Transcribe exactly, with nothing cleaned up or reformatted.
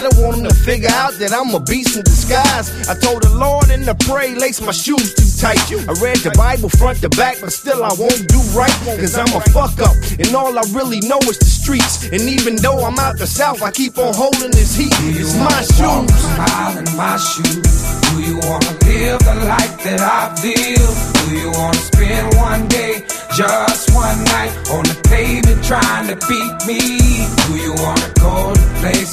don't want them to figure out that I'm a beast in disguise. I told the Lord in the pray, lace my shoes too tight. I read the Bible front to back, but still I won't do right, cause I'm a fuck up, and all I really know is the streets. And even though I'm out the south, I keep on holding this heat. It's my shoes. Smile in my shoes. Do you wanna live the life that I feel? Do you wanna spend one day, just one night, on the pavement trying to beat me? Do you wanna go to places